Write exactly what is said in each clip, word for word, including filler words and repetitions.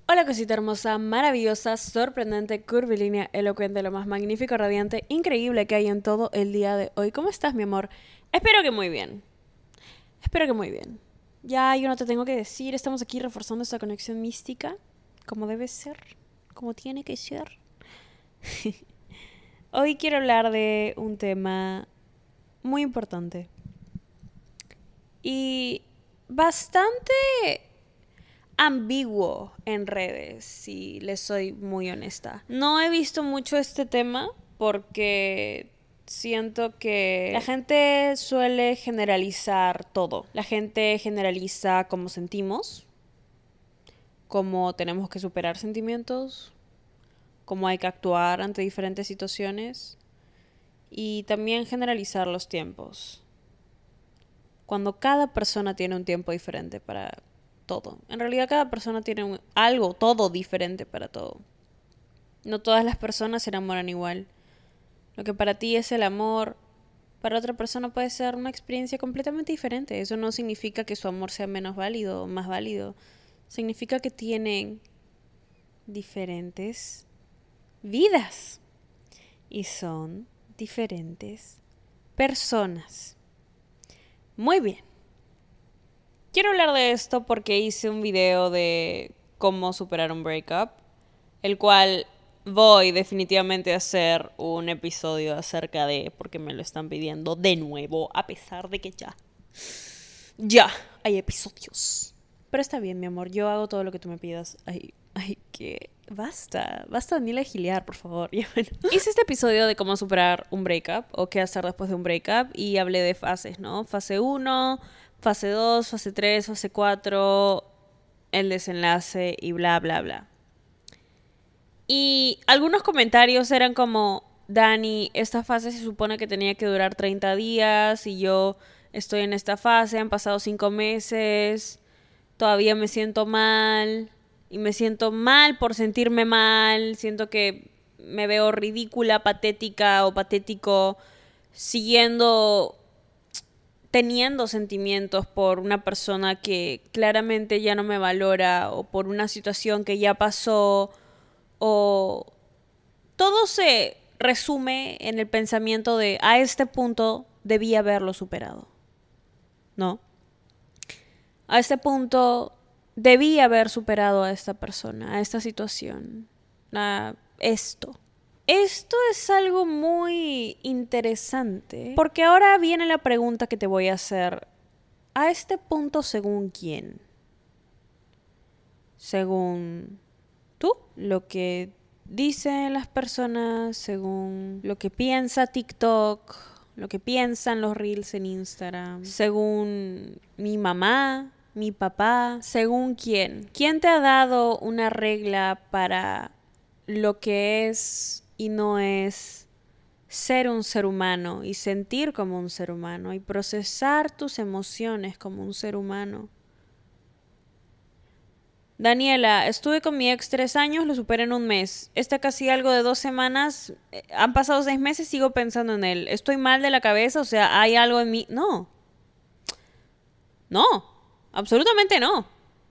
Hola cosita hermosa, maravillosa, sorprendente, curvilínea, elocuente, lo más magnífico, radiante, increíble que hay en todo el día de hoy. ¿Cómo estás, mi amor? Espero que muy bien. Espero que muy bien. Ya yo no te tengo que decir, estamos aquí reforzando esta conexión mística, como debe ser, como tiene que ser. Hoy quiero hablar de un tema muy importante y bastante ambiguo en redes, si les soy muy honesta. No he visto mucho este tema porque siento que la gente suele generalizar todo. La gente generaliza cómo sentimos, cómo tenemos que superar sentimientos, cómo hay que actuar ante diferentes situaciones y también generalizar los tiempos. Cuando cada persona tiene un tiempo diferente para todo. En realidad cada persona tiene un, algo, todo diferente para todo. No todas las personas se enamoran igual. Lo que para ti es el amor, para otra persona puede ser una experiencia completamente diferente. Eso no significa que su amor sea menos válido o más válido. Significa que tienen diferentes vidas. Y son diferentes personas. Muy bien. Quiero hablar de esto porque hice un video de cómo superar un breakup, el cual voy definitivamente a hacer un episodio acerca de, porque me lo están pidiendo de nuevo, a pesar de que ya, ya hay episodios. Pero está bien, mi amor, yo hago todo lo que tú me pidas. Ay, ay, que basta, basta Daniela Giliar, por favor. Ya, bueno. Hice este episodio de cómo superar un breakup o qué hacer después de un breakup y hablé de fases, ¿no? Fase uno, fase dos, fase tres, fase cuatro, el desenlace y bla, bla, bla. Y algunos comentarios eran como, Dani, esta fase se supone que tenía que durar treinta días y yo estoy en esta fase, han pasado cinco meses, todavía me siento mal y me siento mal por sentirme mal, siento que me veo ridícula, patética o patético siguiendo teniendo sentimientos por una persona que claramente ya no me valora o por una situación que ya pasó o todo se resume en el pensamiento de a este punto debí haberlo superado. ¿No? A este punto debí haber superado a esta persona, a esta situación, a esto. Esto es algo muy interesante, porque ahora viene la pregunta que te voy a hacer. ¿A este punto según quién? ¿Según tú? ¿Lo que dicen las personas? ¿Según lo que piensa TikTok? ¿Lo que piensan los reels en Instagram? ¿Según mi mamá? ¿Mi papá? ¿Según quién? ¿Quién te ha dado una regla para lo que es y no es ser un ser humano y sentir como un ser humano y procesar tus emociones como un ser humano? Daniela, estuve con mi ex tres años, lo superé en un mes. Está casi algo de dos semanas. eh, Han pasado seis meses, sigo pensando en él. ¿Estoy mal de la cabeza? O sea, ¿hay algo en mí? No. No. Absolutamente no.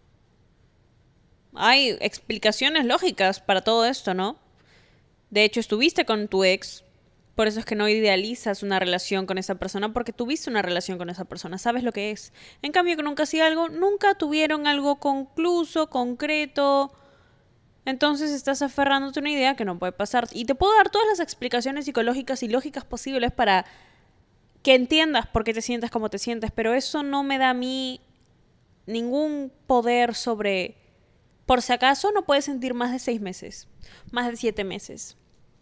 Hay explicaciones lógicas para todo esto, ¿no? De hecho, estuviste con tu ex. Por eso es que no idealizas una relación con esa persona, porque tuviste una relación con esa persona, sabes lo que es. En cambio, con un casi algo, nunca tuvieron algo concluso, concreto. Entonces estás aferrándote a una idea que no puede pasar. Y te puedo dar todas las explicaciones psicológicas y lógicas posibles para que entiendas por qué te sientes como te sientes, pero eso no me da a mí ningún poder sobre... Por si acaso no puedes sentir más de seis meses, más de siete meses.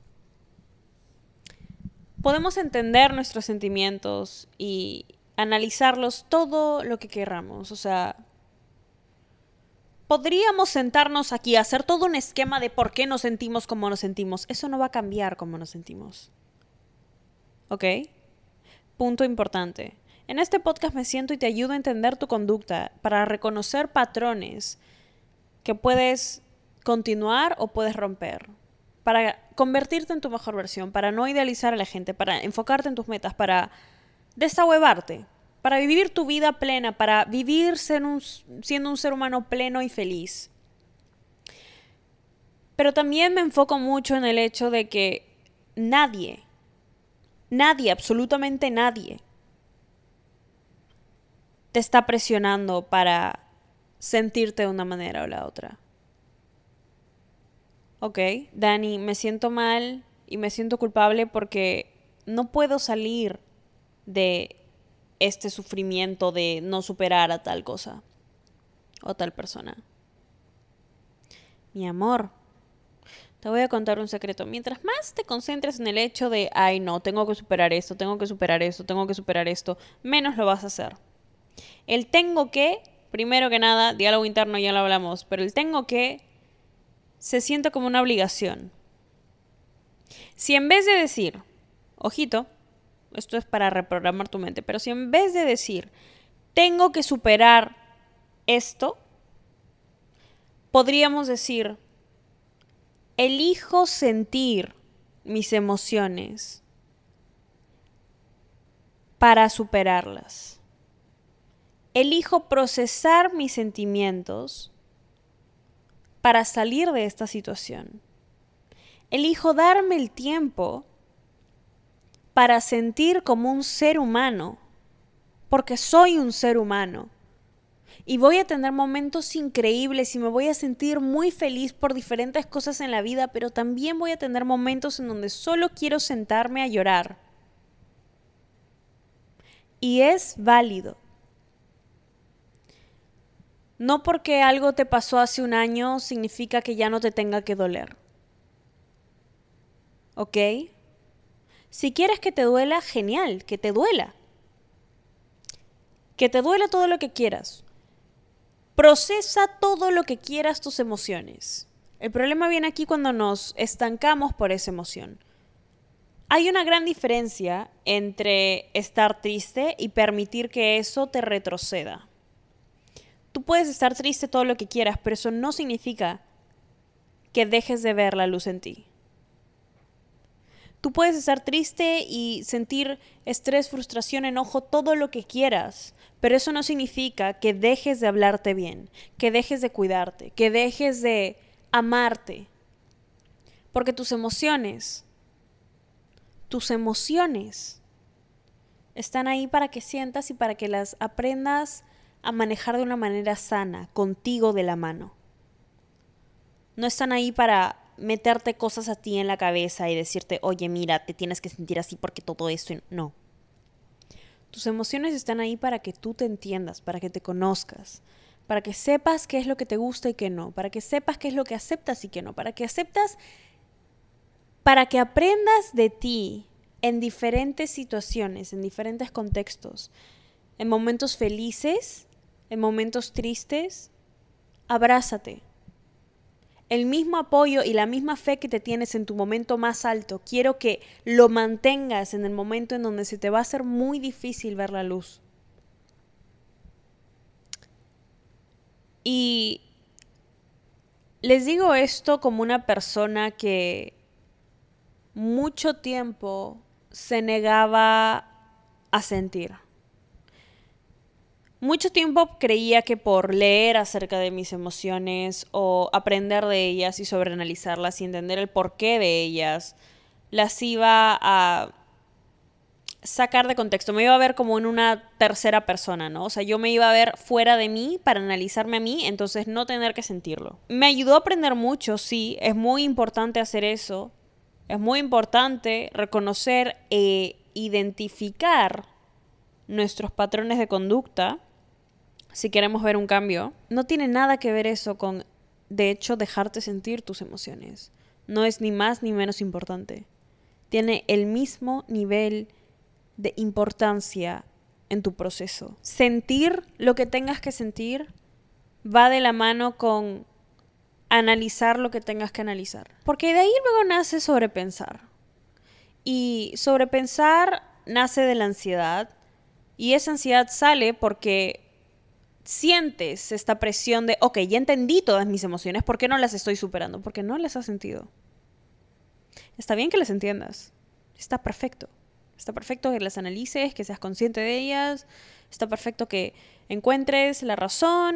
Podemos entender nuestros sentimientos y analizarlos todo lo que queramos. O sea, podríamos sentarnos aquí a hacer todo un esquema de por qué nos sentimos como nos sentimos. Eso no va a cambiar cómo nos sentimos. ¿Ok? Punto importante. En este podcast me siento y te ayudo a entender tu conducta para reconocer patrones que puedes continuar o puedes romper. Para convertirte en tu mejor versión, para no idealizar a la gente, para enfocarte en tus metas, para desahuevarte, para vivir tu vida plena, para vivir ser un, siendo un ser humano pleno y feliz. Pero también me enfoco mucho en el hecho de que nadie, nadie, absolutamente nadie, te está presionando para sentirte de una manera o la otra. Ok, Dani, me siento mal y me siento culpable porque no puedo salir de este sufrimiento de no superar a tal cosa o tal persona. Mi amor, te voy a contar un secreto. Mientras más te concentres en el hecho de, ay no, tengo que superar esto, tengo que superar esto, tengo que superar esto, menos lo vas a hacer. El tengo que, primero que nada, diálogo interno ya lo hablamos, pero el tengo que se siente como una obligación. Si en vez de decir, ojito, esto es para reprogramar tu mente, pero si en vez de decir, tengo que superar esto, podríamos decir, elijo sentir mis emociones para superarlas. Elijo procesar mis sentimientos para salir de esta situación. Elijo darme el tiempo para sentir como un ser humano, porque soy un ser humano. Y voy a tener momentos increíbles y me voy a sentir muy feliz por diferentes cosas en la vida, pero también voy a tener momentos en donde solo quiero sentarme a llorar. Y es válido. No porque algo te pasó hace un año significa que ya no te tenga que doler. ¿Ok? Si quieres que te duela, genial, que te duela. Que te duela todo lo que quieras. Procesa todo lo que quieras tus emociones. El problema viene aquí cuando nos estancamos por esa emoción. Hay una gran diferencia entre estar triste y permitir que eso te retroceda. Tú puedes estar triste todo lo que quieras, pero eso no significa que dejes de ver la luz en ti. Tú puedes estar triste y sentir estrés, frustración, enojo, todo lo que quieras, pero eso no significa que dejes de hablarte bien, que dejes de cuidarte, que dejes de amarte. Porque tus emociones, tus emociones están ahí para que sientas y para que las aprendas a manejar de una manera sana, contigo de la mano. No están ahí para meterte cosas a ti en la cabeza y decirte, oye, mira, te tienes que sentir así porque todo esto... No. Tus emociones están ahí para que tú te entiendas, para que te conozcas, para que sepas qué es lo que te gusta y qué no, para que sepas qué es lo que aceptas y qué no, para que aceptas, para que aprendas de ti en diferentes situaciones, en diferentes contextos, en momentos felices, en momentos tristes. Abrázate. El mismo apoyo y la misma fe que te tienes en tu momento más alto, quiero que lo mantengas en el momento en donde se te va a hacer muy difícil ver la luz. Y les digo esto como una persona que mucho tiempo se negaba a sentir. Mucho tiempo creía que por leer acerca de mis emociones o aprender de ellas y sobreanalizarlas y entender el porqué de ellas, las iba a sacar de contexto. Me iba a ver como en una tercera persona, ¿no? O sea, yo me iba a ver fuera de mí para analizarme a mí, entonces no tener que sentirlo. Me ayudó a aprender mucho, sí, es muy importante hacer eso. Es muy importante reconocer e identificar nuestros patrones de conducta si queremos ver un cambio. No tiene nada que ver eso con, de hecho, dejarte sentir tus emociones. No es ni más ni menos importante. Tiene el mismo nivel de importancia en tu proceso. Sentir lo que tengas que sentir va de la mano con analizar lo que tengas que analizar. Porque de ahí luego nace sobrepensar. Y sobrepensar nace de la ansiedad. Y esa ansiedad sale porque sientes esta presión de, ok, ya entendí todas mis emociones, ¿por qué no las estoy superando? Porque no las has sentido. Está bien que las entiendas. Está perfecto. Está perfecto que las analices, que seas consciente de ellas. Está perfecto que encuentres la razón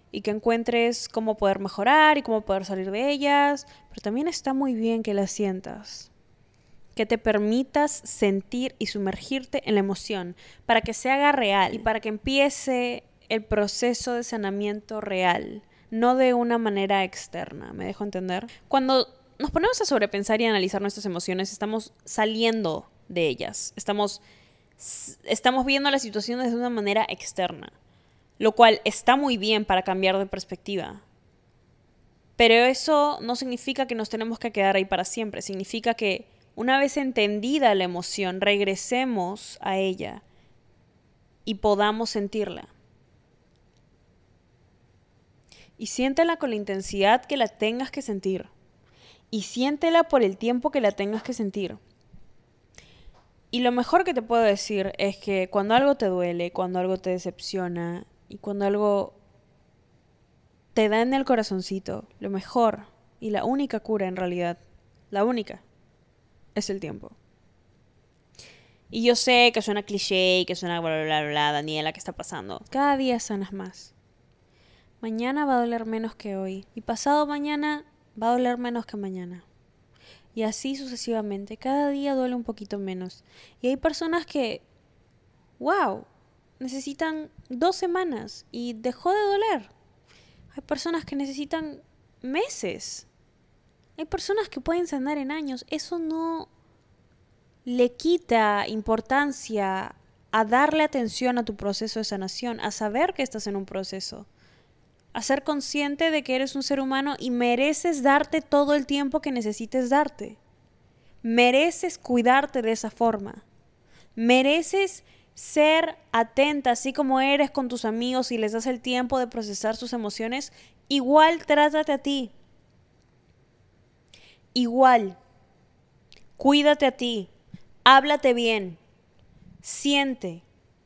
y que encuentres cómo poder mejorar y cómo poder salir de ellas, pero también está muy bien que las sientas, que te permitas sentir y sumergirte en la emoción para que se haga real y para que empiece el proceso de sanamiento real, no de una manera externa. ¿Me dejo entender? Cuando nos ponemos a sobrepensar y analizar nuestras emociones, estamos saliendo de ellas, estamos, estamos viendo las situaciones de una manera externa, lo cual está muy bien para cambiar de perspectiva. Pero eso no significa que nos tenemos que quedar ahí para siempre, significa que una vez entendida la emoción, regresemos a ella y podamos sentirla. Y siéntela con la intensidad que la tengas que sentir. Y siéntela por el tiempo que la tengas que sentir. Y lo mejor que te puedo decir es que cuando algo te duele, cuando algo te decepciona y cuando algo te da en el corazoncito, lo mejor y la única cura en realidad, la única, es el tiempo. Y yo sé que suena cliché y que suena bla, bla, bla, bla, Daniela, ¿qué está pasando? Cada día sanas más. Mañana va a doler menos que hoy. Y pasado mañana va a doler menos que mañana. Y así sucesivamente. Cada día duele un poquito menos. Y hay personas que, wow, necesitan dos semanas y dejó de doler. Hay personas que necesitan meses. Hay personas que pueden sanar en años. Eso no le quita importancia a darle atención a tu proceso de sanación, a saber que estás en un proceso, a ser consciente de que eres un ser humano y mereces darte todo el tiempo que necesites darte. Mereces cuidarte de esa forma. Mereces ser atenta, así como eres con tus amigos y les das el tiempo de procesar sus emociones, igual trátate a ti. Igual. Cuídate a ti. Háblate bien. Siente.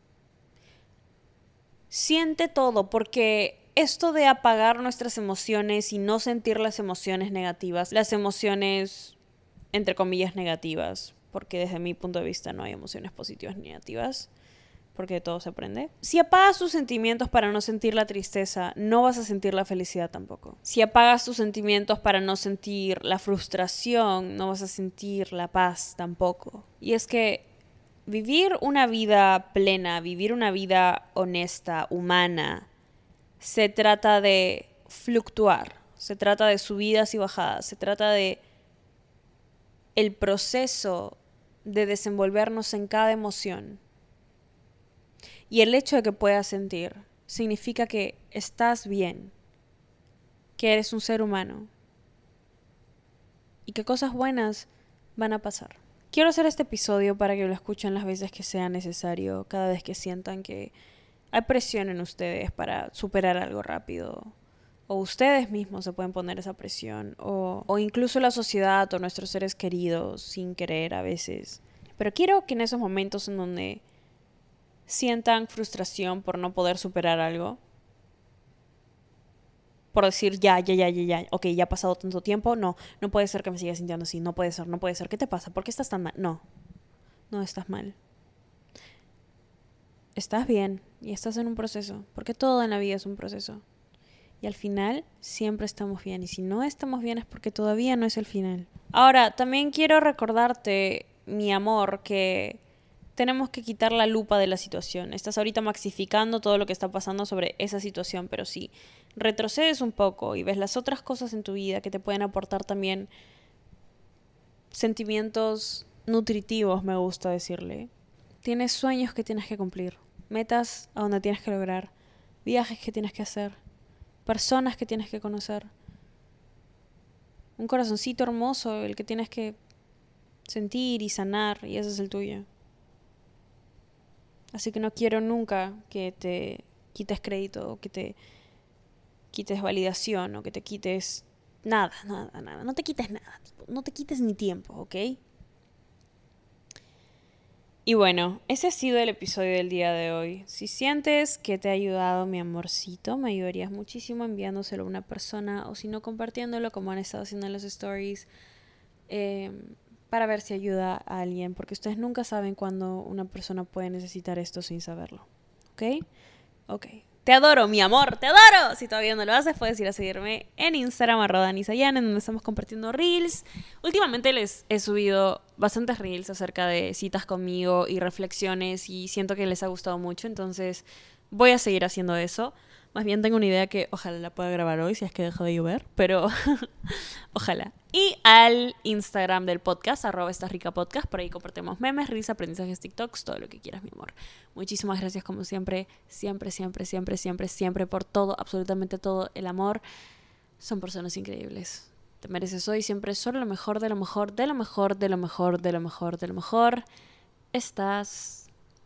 Siente todo, porque esto de apagar nuestras emociones y no sentir las emociones negativas, las emociones, entre comillas, negativas, porque desde mi punto de vista no hay emociones positivas ni negativas, porque de todo se aprende. Si apagas tus sentimientos para no sentir la tristeza, no vas a sentir la felicidad tampoco. Si apagas tus sentimientos para no sentir la frustración, no vas a sentir la paz tampoco. Y es que vivir una vida plena, vivir una vida honesta, humana, se trata de fluctuar, se trata de subidas y bajadas, se trata de el proceso de desenvolvernos en cada emoción. Y el hecho de que puedas sentir significa que estás bien, que eres un ser humano y que cosas buenas van a pasar. Quiero hacer este episodio para que lo escuchen las veces que sea necesario, cada vez que sientan que hay presión en ustedes para superar algo rápido, o ustedes mismos se pueden poner esa presión, o, o incluso la sociedad o nuestros seres queridos sin querer a veces. Pero quiero que en esos momentos en donde sientan frustración por no poder superar algo, por decir ya, ya, ya, ya, ya, ok, ya ha pasado tanto tiempo, no, no puede ser que me siga sintiendo así, no puede ser, no puede ser, ¿qué te pasa? ¿Por qué estás tan mal? No, no estás mal. Estás bien y estás en un proceso, porque todo en la vida es un proceso. Y al final siempre estamos bien, y si no estamos bien es porque todavía no es el final. Ahora, también quiero recordarte, mi amor, que tenemos que quitar la lupa de la situación. Estás ahorita maxificando todo lo que está pasando sobre esa situación, pero si retrocedes un poco y ves las otras cosas en tu vida que te pueden aportar también sentimientos nutritivos, me gusta decirle. Tienes sueños que tienes que cumplir, metas a donde tienes que lograr, viajes que tienes que hacer, personas que tienes que conocer, un corazoncito hermoso el que tienes que sentir y sanar, y ese es el tuyo. Así que no quiero nunca que te quites crédito, o que te quites validación, o que te quites nada, nada, nada. No te quites nada, no te quites ni tiempo, ¿ok? Y bueno, ese ha sido el episodio del día de hoy. Si sientes que te ha ayudado, mi amorcito, me ayudarías muchísimo enviándoselo a una persona, o si no, compartiéndolo como han estado haciendo en los stories, eh, para ver si ayuda a alguien, porque ustedes nunca saben cuándo una persona puede necesitar esto sin saberlo. ¿Ok? Ok. Te adoro, mi amor, te adoro. Si todavía no lo haces, puedes ir a seguirme en Instagram, arroba Danisayan, en donde estamos compartiendo reels. Últimamente les he subido bastantes reels acerca de citas conmigo y reflexiones y siento que les ha gustado mucho, entonces voy a seguir haciendo eso. Más bien tengo una idea que ojalá la pueda grabar hoy si es que deja de llover, pero ojalá. Y al Instagram del podcast, arroba esta rica podcast, por ahí compartimos memes, risas, aprendizajes, TikToks, todo lo que quieras, mi amor. Muchísimas gracias como siempre, siempre, siempre, siempre, siempre, siempre por todo, absolutamente todo el amor. Son personas increíbles. Te mereces hoy siempre solo lo mejor, de lo mejor, de lo mejor, de lo mejor, de lo mejor, de lo mejor. Estás...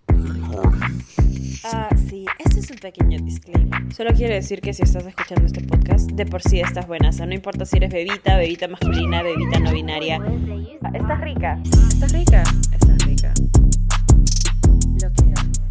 Ah, sí, este es un pequeño disclaimer. Solo quiero decir que si estás escuchando este podcast, de por sí estás buena. O sea, no importa si eres bebita, bebita masculina, bebita no binaria. Estás rica. Estás rica. Estás rica. Lo que...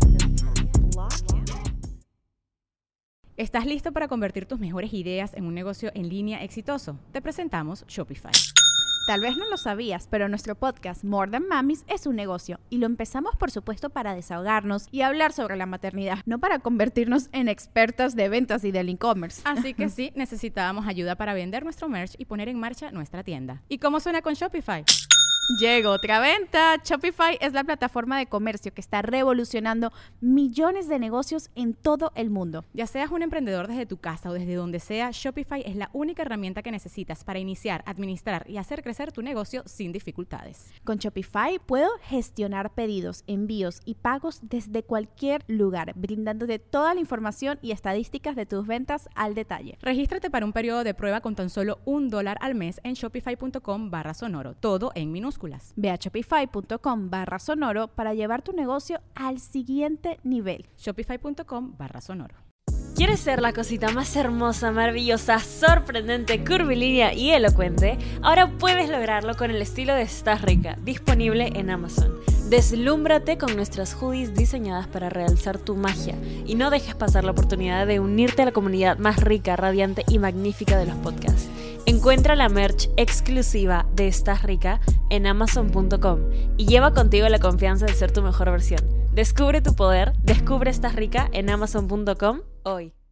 ¿Estás listo para convertir tus mejores ideas en un negocio en línea exitoso? Te presentamos Shopify. Tal vez no lo sabías, pero nuestro podcast More Than Mamis es un negocio y lo empezamos por supuesto para desahogarnos y hablar sobre la maternidad, no para convertirnos en expertas de ventas y del e-commerce. Así que sí, necesitábamos ayuda para vender nuestro merch y poner en marcha nuestra tienda. ¿Y cómo suena con Shopify? Llegó otra venta. Shopify es la plataforma de comercio que está revolucionando millones de negocios en todo el mundo. Ya seas un emprendedor desde tu casa o desde donde sea, Shopify es la única herramienta que necesitas para iniciar, administrar y hacer crecer tu negocio sin dificultades. Con Shopify puedo gestionar pedidos, envíos y pagos desde cualquier lugar, brindándote toda la información y estadísticas de tus ventas al detalle. Regístrate para un periodo de prueba con tan solo un dólar al mes en shopify.com barra sonoro, todo en minúsculas. Ve a shopify.com barra sonoro para llevar tu negocio al siguiente nivel. Shopify.com barra sonoro. ¿Quieres ser la cosita más hermosa, maravillosa, sorprendente, curvilínea y elocuente? Ahora puedes lograrlo con el estilo de Estás Rica, disponible en Amazon. Deslúmbrate con nuestras hoodies diseñadas para realzar tu magia y no dejes pasar la oportunidad de unirte a la comunidad más rica, radiante y magnífica de los podcasts. Encuentra la merch exclusiva de Estás Rica en amazon punto com y lleva contigo la confianza de ser tu mejor versión. Descubre tu poder, descubre Estás Rica en amazon punto com hoy.